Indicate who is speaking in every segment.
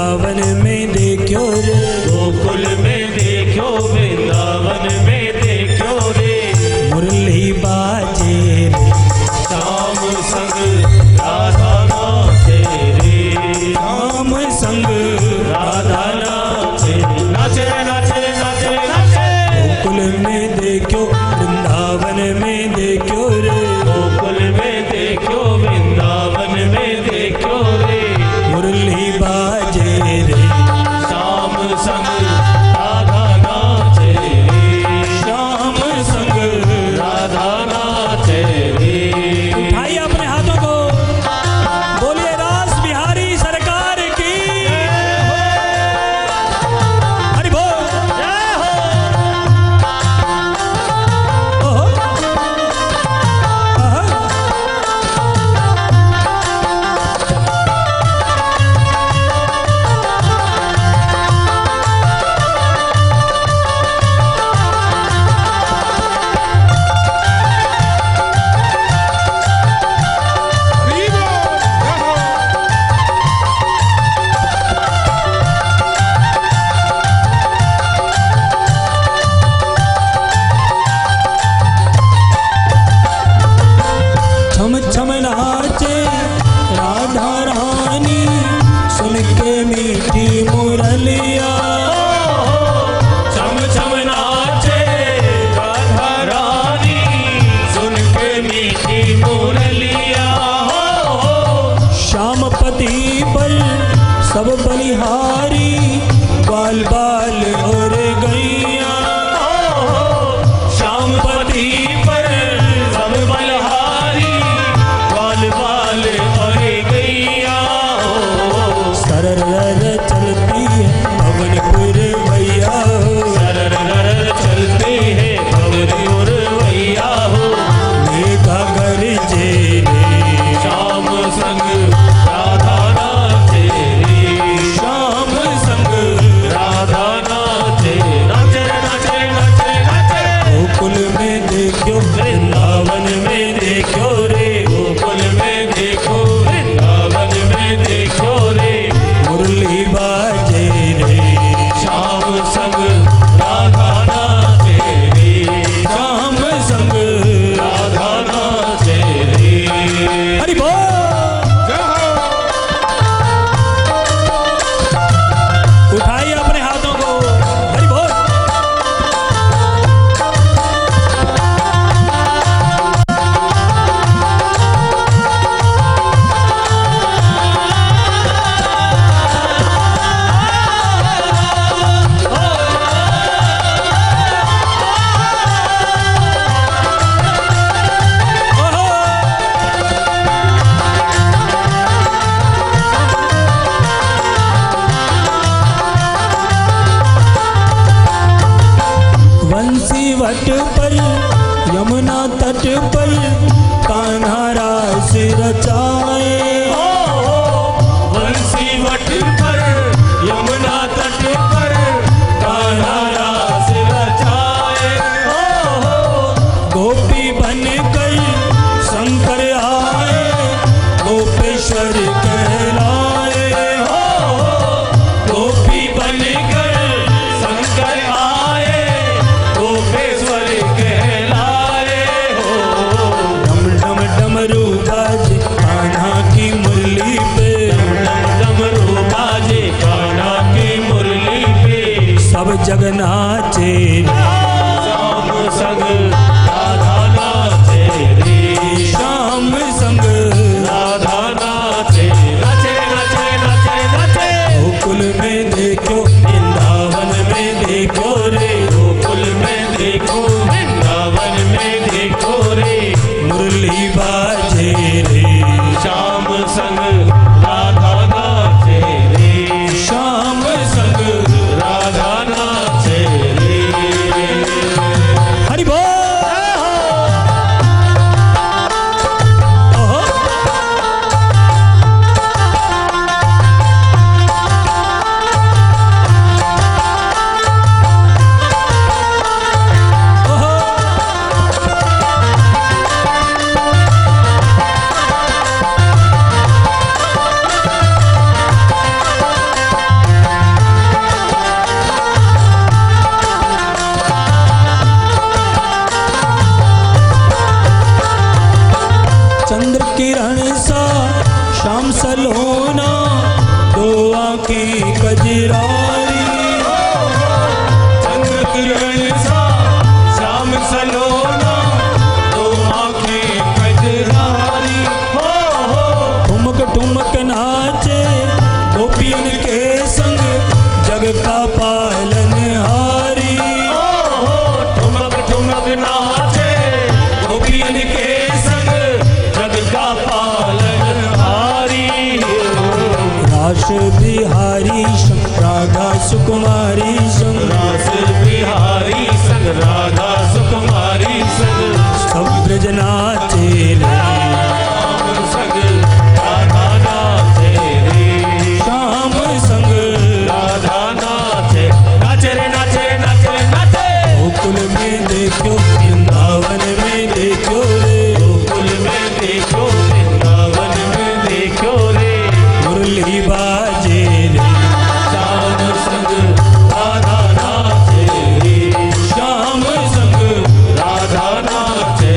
Speaker 1: वृंदावन में देखो रे,
Speaker 2: गोकुल में देखो वृंदावन में देखो रे,
Speaker 1: मुरली बाजे रे,
Speaker 2: श्याम संग राधा नाचे रे,
Speaker 1: श्याम संग
Speaker 2: राधा नाचे नाचे नाचे नाचे नाचे।
Speaker 1: गोकुल में देखो वृंदावन में देखो रे,
Speaker 2: गोकुल में देखो वृंदावन में देखो रे,
Speaker 1: मुरली बाजे रे,
Speaker 2: श्याम संग राधा नाचे रे,
Speaker 1: श्याम संग
Speaker 2: राधा नाचे रे।
Speaker 1: उठाइए अपने हाथों को, बोलिए रास बिहारी सरकार की हरि बोल।
Speaker 2: जय हो।
Speaker 1: ओहो, आहा, छम छम नाचे राधा रानी, सुन के मीठी मुरलिया,
Speaker 2: छम छम नाचे राधा रानी, सुन के मीठी मुरलिया हो।
Speaker 1: श्यामपति पर सब बलिहारी, बाल बाल और गैया,
Speaker 2: श्यामपति पर सब बलहारी, बाल बाल और गैया हो।
Speaker 1: सरर चलती है पवनपुर भैया हो,
Speaker 2: सरर चलते हैं भवनपुर भैया हो।
Speaker 1: मेघा गरजे रे,
Speaker 2: श्याम संग राधा नाचे रे,
Speaker 1: श्याम संग
Speaker 2: राधा नाचे नाचे नाचे नाचे नाचे।
Speaker 1: गोकुल में देखो वृंदावन में देखो रे,
Speaker 2: गोकुल में देखो वृंदावन में देखो रे,
Speaker 1: मुरली बाजे रे,
Speaker 2: श्याम संग राधा नाचे रे,
Speaker 1: श्याम संग
Speaker 2: राधा नाचे रे।
Speaker 1: हरि बोल। उठाइए अपने हाथों को, हरि बोल। बंसी वट पर यमुना तट पर कान्हा रास रचाए,
Speaker 2: बंसी वट पर यमुना तट पर कान्हा रास रचाए हो।
Speaker 1: गोपी बनकर शंकर आए, गोपेश्वर कहलाए
Speaker 2: हो गोपी बनकर शंकर आए, गोपेश्वर कहलाए हो।
Speaker 1: डम डम डमरू बाजे कान्हा की मुरली पे,
Speaker 2: डमरू बाजे कान्हा की मुरली पे,
Speaker 1: सब जग नाचे रे,
Speaker 2: श्याम संग राधा नाचे रे,
Speaker 1: श्याम संग
Speaker 2: राधा नाचे नाचे नाचे नाचे नाचे।
Speaker 1: गोकुल में देखो वृंदावन में देखो रे,
Speaker 2: गोकुल में देखो वृंदावन में देखो रे,
Speaker 1: मुरली बाजे रे,
Speaker 2: श्याम संग राधा नाचे रे,
Speaker 1: श्याम संग
Speaker 2: राधा नाचे रे।
Speaker 1: हरि बोल। कजरारी
Speaker 2: चंद्र किरण सा श्याम सलोना दो आंखें कजरारी
Speaker 1: ठुमक ठुमक नाचे गोपियन के संग जग का पालनहारी
Speaker 2: ठुमक ठुमक नाचे गोपियन के संग जग का पालनहारी
Speaker 1: रास बिहारी संग राधा सुकुमारी संग
Speaker 2: रास बिहारी संग राधा सुकुमारी संग
Speaker 1: सब ब्रज नाचे रे
Speaker 2: श्याम संग राधा नाचे रे
Speaker 1: श्याम संग
Speaker 2: राधा नाचे नाचे रे नाचे नाचे रे नाचे
Speaker 1: गोकुल में देखो वृंदावन में देखो रे
Speaker 2: गोकुल में देखो वृंदावन में देखो रे
Speaker 1: मुरली बाजे रे
Speaker 2: श्याम संग राधा नाचे रे
Speaker 1: श्याम संग
Speaker 2: राधा नाचे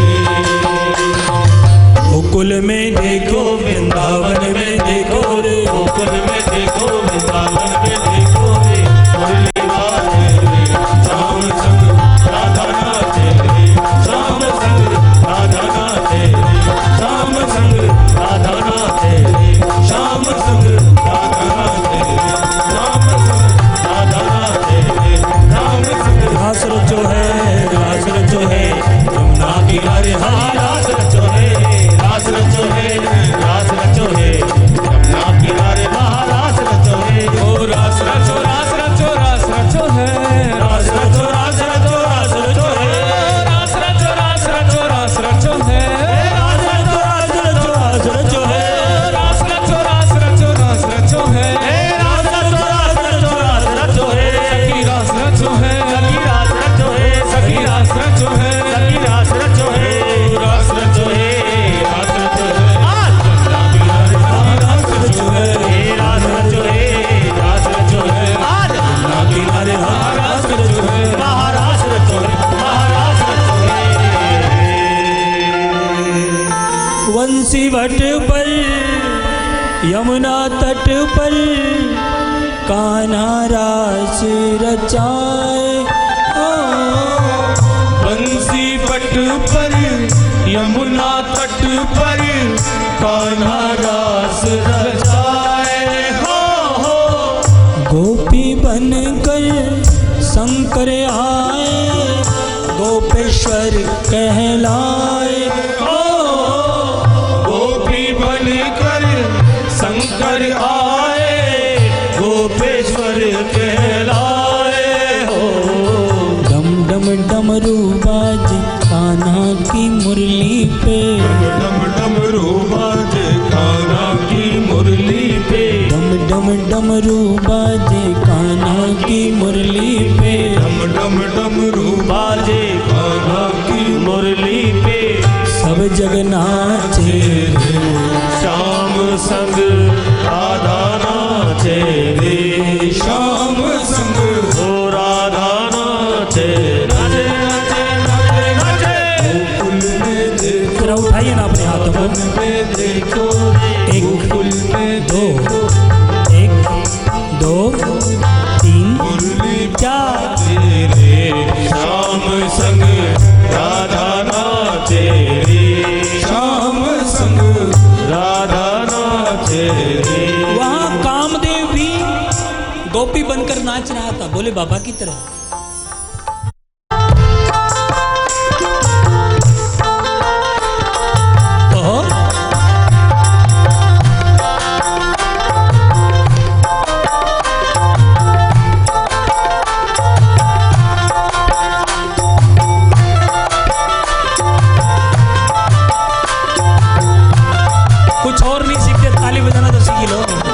Speaker 1: गोकुल में देखो वृंदावन में देखो रे
Speaker 2: गोकुल में देखो वृंदावन में देखो रे मुरली बाजे रे श्याम संग राधा नाचे रे श्याम संग राधा नाचे रे श्याम संग राधा नाचे रे श्याम संग राधा नाचे रे श्याम संग राधा नाचे रे श्याम संग
Speaker 1: रास रचो है यमुना किनारे
Speaker 2: हाँ
Speaker 1: हरी
Speaker 2: रास रचो है रास रचो है रास रचो है यमुना किनारे महारास रचो है ओ रास रचो रास रचो रास रचो है रास रचो रास रचो रास रचो है रास रचो रास रचो रास रचो है रास रचो रास रचो है रास रचो रास रचो रास रचो है रास रचो रास रचो रास रचो है सखी रास रचो है सखी रास रचो है सखी रास रचो है सखी रास रचो है रास रचो है रास रचो है रास रचो है रास रचो है आज यमुना किनारे रास रचो है महारास रचो है महारास रचो है
Speaker 1: वंशी वट पर यमुना तट पर कान्हा रास रचाए
Speaker 2: बंसी पट पर यमुना तट पर कान्हा रास रचाए हो
Speaker 1: गोपी बनकर शंकर आए गोपेश्वर कहलाए
Speaker 2: गोपी बनकर शंकर आए गोपेश्वर कहलाए हो
Speaker 1: डम डम डमरू बाज कान्हा की मुरली पे
Speaker 2: डम डमरू बाजे कान्हा की मुरली पे
Speaker 1: डम डम डमरू बाजे कान्हा की मुरली पे
Speaker 2: डम डम डमरू बाजे कान्हा की मुरली पे
Speaker 1: सब जग नाचे रे
Speaker 2: श्याम संग राधा नाचे रे श्याम संग ओ राधा नाचे नाचे नाचे नाचे नाचे गोकुल में देखो
Speaker 1: जरा उठाइए ना अपने हाथों को
Speaker 2: में देखो
Speaker 1: एक,
Speaker 2: गोकुल में
Speaker 1: दो
Speaker 2: देखो
Speaker 1: 1 2 3
Speaker 2: मुरली
Speaker 1: 4
Speaker 2: रे श्याम संग राधा नाचे रे श्याम संग राधा नाचे रे
Speaker 1: वहाँ कामदेव भी गोपी बनकर नाच रहा था, बोले बाबा की तरह। कहो कुछ और नहीं सीखते, ताली बजाना तो सीख लो।